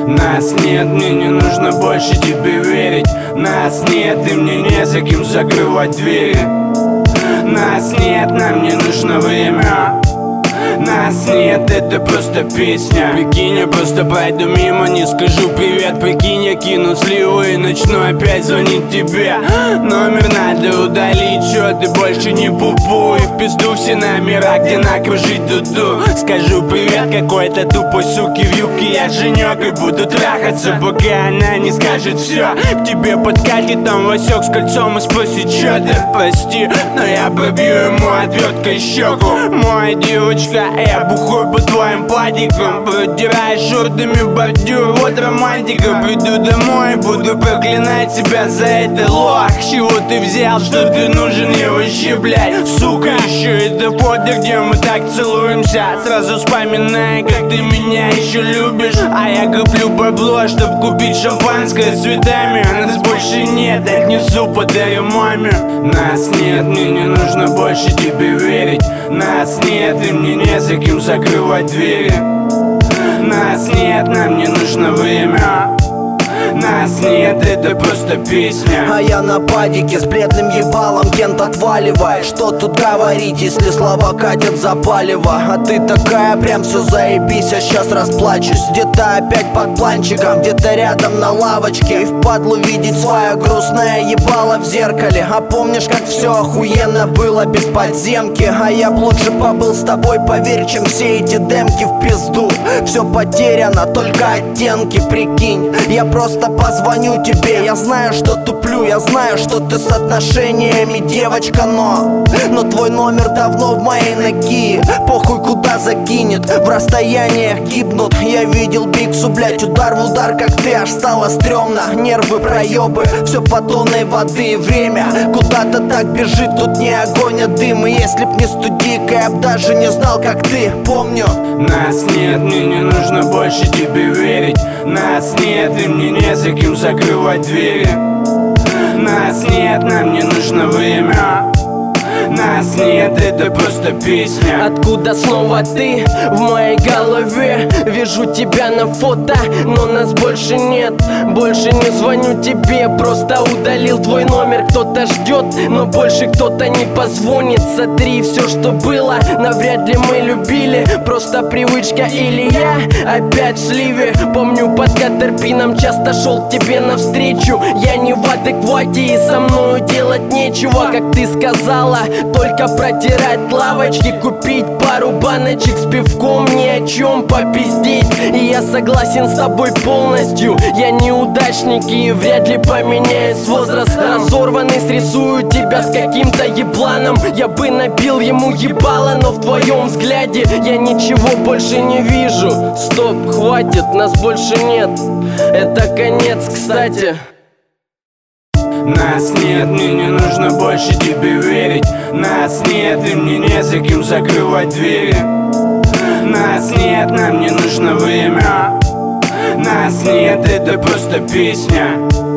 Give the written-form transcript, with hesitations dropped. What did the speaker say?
Нас нет, мне не нужно больше тебе верить. Нас нет, и мне не за кем закрывать двери. Нас нет, нам не нужно время. Нас нет, это просто песня. Прикинь, я просто пройду мимо, не скажу привет. Прикинь, я кину сливу и начну опять звонить тебе. Номер надо удалить, чё ты больше не пупу. И в пизду все номера, где накружить дуду. Скажу привет какой-то тупой суки в юбке. Я женёк и буду трахаться, пока она не скажет всё. К тебе подкатит там Васёк с кольцом и спросит, чё ты, прости, но я пробью ему отвёткой щеку. Моя девочка, я бухой по твоим падикам. Продираю шортами бордюр, вот романтика. Приду домой, буду проклинать себя за это. Лох, чего ты взял, что ты нужен мне вообще, блядь. Сука, еще это фото, где мы так целуемся. Сразу вспоминаю, как ты меня еще любишь. А я коплю бабло, чтоб купить шампанское с цветами. А нас больше нет, отнесу, подарю маме. Нас нет, мне не нужно больше тебе верить. Нас нет, и мне не за кем закрывать двери. Нас нет, нам не нужно время. Нас нет, это просто песня. А я на падике с бледным ебалом, Кент отваливает. Что тут говорить, если слова катят за палево? А ты такая, прям все заебись, а сейчас расплачусь. Где-то опять под планчиком, где-то рядом на лавочке. И впадлу видеть свое грустное ебало в зеркале. А помнишь, как все охуенно было без подземки? А я б лучше побыл с тобой, поверь, чем все эти демки в пизду. Все потеряно, только оттенки, прикинь. Я просто позвоню тебе. Я знаю, что туплю, я знаю, что ты с отношениями, девочка, но твой номер давно в моей ноги. Похуй куда закинет, в расстояниях гибнут. Я видел Биксу, блять, удар в удар, как ты, аж стало стрёмно. Нервы, проебы, все по тонной воды. Время куда-то так бежит, тут не огонь, а дым. И если б не студийка, я б даже не знал, как ты, помню. Нас нет, мне не нужно больше тебе верить. Нас нет, и мне не за кем закрывать двери. Нас нет, нам не нужно время. Нас нет, это просто песня. Откуда снова ты в моей голове? Вижу тебя на фото, но нас больше нет. Больше не звоню тебе, просто удалил твой номер. Кто-то ждет, но больше кто-то не позвонит. Сотри все, что было, навряд ли мы любили. Просто привычка или я опять в сливе. Помню, под Катерпином часто шел к тебе навстречу. Я не в адеквате и со мною делать нечего, как ты сказала. Только протирать лавочки, купить пару баночек с пивком, ни о чем попиздеть. И я согласен с тобой полностью. Я неудачник и вряд ли поменяюсь с возрастом. Разорванный срисую тебя с каким-то ебланом. Я бы набил ему ебало, но в твоем взгляде я ничего больше не вижу. Стоп, хватит, нас больше нет. Это конец, кстати. Нас нет, мне не нужно больше тебе верить. Нас нет, и мне не за кем закрывать двери. Нас нет, нам не нужно время. Нас нет, это просто песня.